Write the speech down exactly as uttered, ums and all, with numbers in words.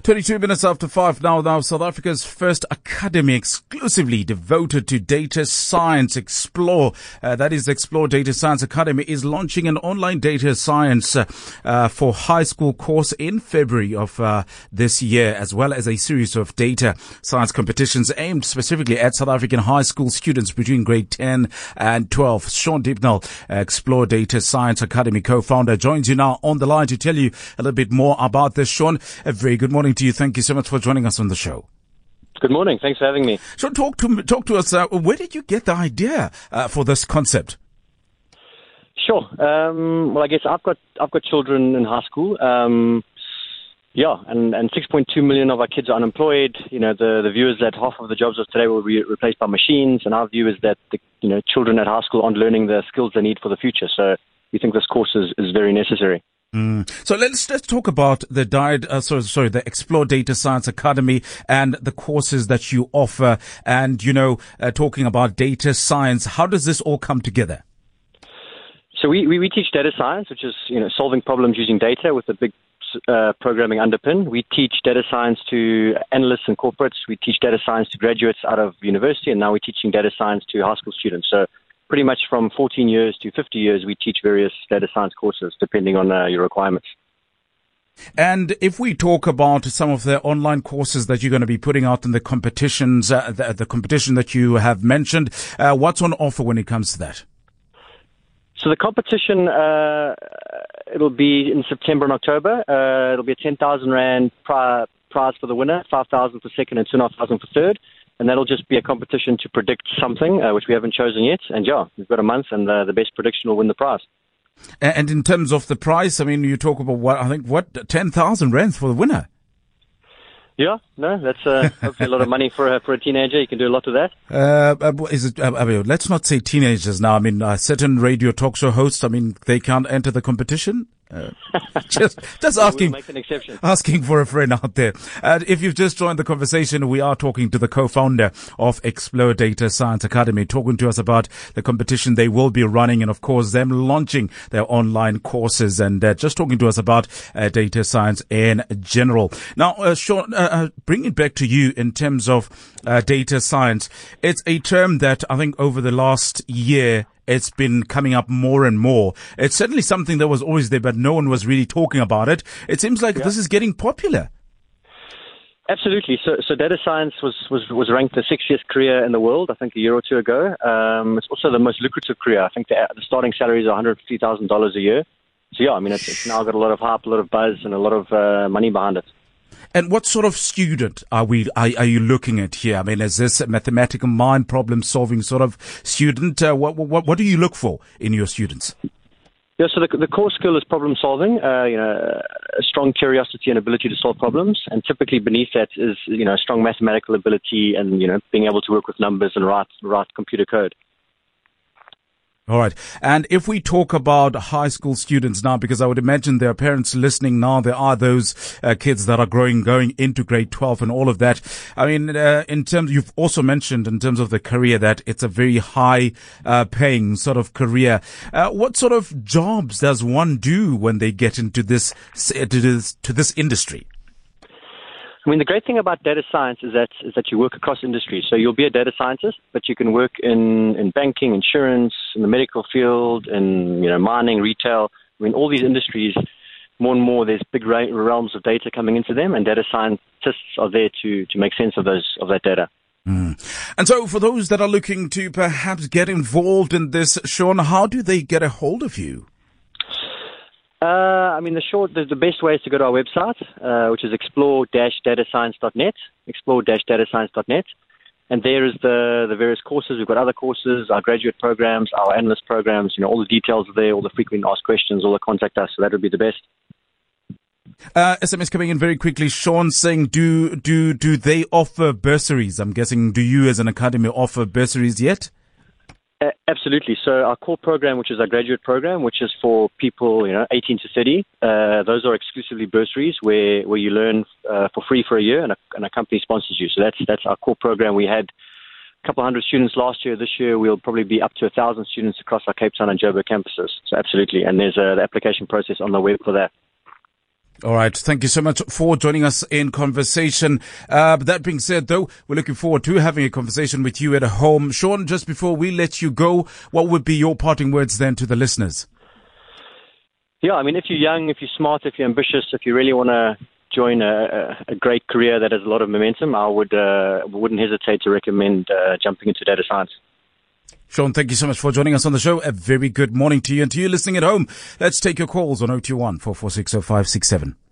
twenty-two minutes after five now. Now, South Africa's first academy exclusively devoted to data science, Explore. Uh, that is Explore Data Science Academy is launching an online data science uh, uh, for high school course in February of uh, this year, as well as a series of data science competitions aimed specifically at South African high school students between grade ten and twelve. Sean Deepnell, Explore Data Science Academy co-founder, joins you now on the line to tell you a little bit more about this. Sean, a very good morning to you. Thank you so much for joining us on the show. Good morning. Thanks for having me. So talk to talk to us. Uh, where did you get the idea uh, for this concept? Sure. Um, well, I guess I've got I've got children in high school. Um, yeah, and, and six point two million of our kids are unemployed. You know, the the view is that half of the jobs of today will be replaced by machines, and our view is that the, you know children at high school aren't learning the skills they need for the future. So we think this course is, is very necessary. Mm. So let's let's talk about the diet, uh, sorry, sorry, the Explore Data Science Academy and the courses that you offer, and you know, uh, talking about data science. How does this all come together? So we, we, we teach data science, which is you know solving problems using data with a big uh, programming underpin. We teach data science to analysts and corporates. We teach data science to graduates out of university, and now we're teaching data science to high school students. So pretty much from fourteen years to fifty years, we teach various data science courses depending on uh, your requirements. And if we talk about some of the online courses that you're going to be putting out in the competitions, uh, the, the competition that you have mentioned, uh, what's on offer when it comes to that? So the competition, uh, it'll be in September and October. Uh, it'll be a ten thousand rand pri- prize for the winner, five thousand for second and two thousand five hundred for third. And that'll just be a competition to predict something, uh, which we haven't chosen yet. And yeah, we've got a month, and uh, the best prediction will win the prize. And in terms of the prize, I mean, you talk about what I think what ten thousand rands for the winner. Yeah, no, that's uh, hopefully a lot of money for a, for a teenager. You can do a lot of that. Uh, is it? I mean, let's not say teenagers now. I mean, uh, certain radio talk show hosts. I mean, they can't enter the competition. Uh, just, just asking, we'll make an exception. asking for a friend out there. Uh, if you've just joined the conversation, we are talking to the co-founder of Explore Data Science Academy, talking to us about the competition they will be running, and of course, them launching their online courses, and uh, just talking to us about uh, data science in general. Now, uh, Sean, uh, uh, bring it back to you in terms of uh, data science. It's a term that I think over the last year, it's been coming up more and more. It's certainly something that was always there, but no one was really talking about it. It seems like yeah. this is getting popular. Absolutely. So, so data science was, was, was ranked the sexiest career in the world, I think a year or two ago. Um, it's also the most lucrative career. I think the, the starting salaries are one hundred fifty thousand dollars a year. So yeah, I mean, it's, it's now got a lot of hype, a lot of buzz, and a lot of uh, money behind it. And what sort of student are we? Are, are you looking at here? I mean, is this a mathematical mind problem solving sort of student? Uh, what, what what do you look for in your students? Yeah, so the, the core skill is problem solving. Uh, you know, a strong curiosity and ability to solve problems, and typically beneath that is you know strong mathematical ability and you know being able to work with numbers and write write computer code. All right. And if we talk about high school students now, because I would imagine there are parents listening now, there are those uh, kids that are growing, going into grade twelve and all of that. I mean, uh, in terms, you've also mentioned in terms of the career that it's a very high uh, paying sort of career. Uh, what sort of jobs does one do when they get into this, to this, to this industry? I mean, the great thing about data science is that is that you work across industries. So you'll be a data scientist, but you can work in, in banking, insurance, in the medical field, in you know mining, retail. I mean, all these industries, more and more, there's big realms of data coming into them, and data scientists are there to to make sense of those of that data. Mm. And so, for those that are looking to perhaps get involved in this, Sean, how do they get a hold of you? Uh, I mean, the short, the, the best way is to go to our website, uh, which is explore dash data science dot net, explore dash data science dot net. And there is the, the various courses. We've got other courses, our graduate programs, our analyst programs, you know, all the details are there, all the frequently asked questions, all the contact us. So that would be the best. Uh, S M S coming in very quickly. Sean saying, do, do, do they offer bursaries? I'm guessing, do you as an academy offer bursaries yet? Uh, absolutely. So our core program, which is our graduate program, which is for people, you know, eighteen to thirty, uh, those are exclusively bursaries where, where you learn uh, for free for a year and a, and a company sponsors you. So that's that's our core program. We had a couple hundred students last year. This year we'll probably be up to a thousand students across our Cape Town and Joburg campuses. So absolutely. And there's a, the application process on the web for that. All right. Thank you so much for joining us in conversation. Uh, that being said, though, we're looking forward to having a conversation with you at home. Sean, just before we let you go, what would be your parting words then to the listeners? Yeah, I mean, if you're young, if you're smart, if you're ambitious, if you really want to join a, a great career that has a lot of momentum, I would, uh, wouldn't hesitate to recommend uh, jumping into data science. Sean, thank you so much for joining us on the show. A very good morning to you, and to you listening at home. Let's take your calls on zero two one, four four six, zero five six seven.